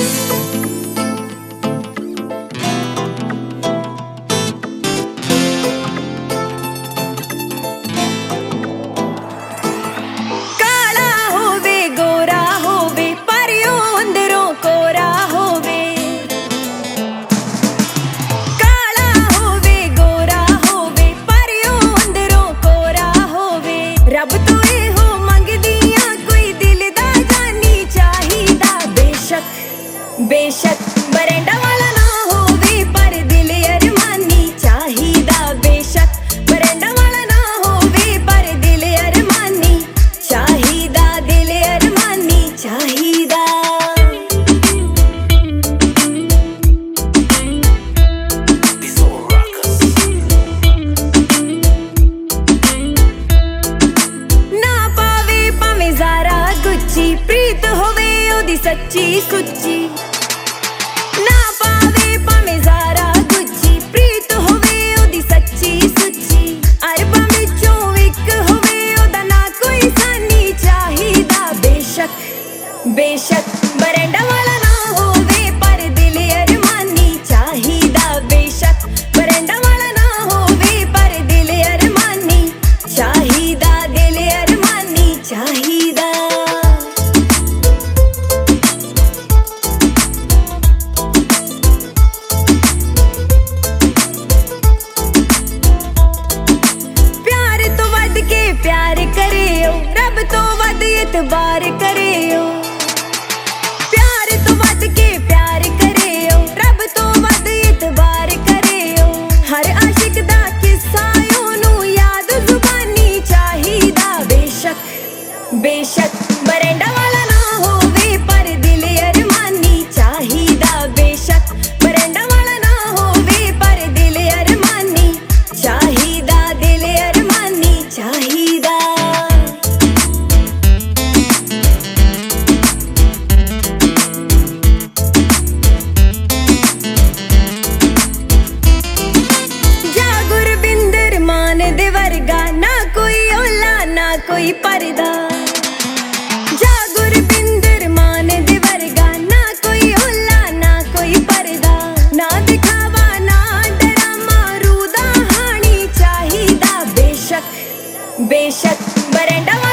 रब तो एहो मंगदियां कोई दिल दा जानी चाहिदा बेशक बेशक बरेंडा वाला ना होवे पर दिल अरमानी चाहिदा बेशक बरेंडा वाला ना होवे पर दिल अरमानी चाहिदा दिल अरमानी चाहिदा प्रीत होवे ओदी सच्ची सुच्ची ना पावे भावें ज़ारा गुच्ची प्रीत होवे ओदी सच्ची सुच्ची अरबां विचों इक होवे ओदा ना कोई सानी चाहिदा बेशक बेशक बरेंडा वाला ना होवे पर दिल अरमानी चाहिदा बेशक बरेंडा वाला ना होवे पर दिल अरमानी चाहिदा दिल अरमानी चाहिदा प्यार करियो रब तो वध इतबार करियो प्यार तो वध के प्यार करियो रब तो वध इतबार करियो हर आशिक दा किस्सा ओनू याद जुबानी चाहिदा बेशक बेशक बरेंडा वाला ना होवे पर दिल अरमानी चाहिदा बेशक बरेंडा वाला ना होवे पर दिल अरमानी चाहिदा दिल अरमानी चाहिदा कोई पर्दा जा गुरबिंदर मान दे वर्गा ना कोई ओला ना कोई पर्दा ना दिखावा ना डरामा रूदा हानी चाहिदा बेशक बेशक बरेंडा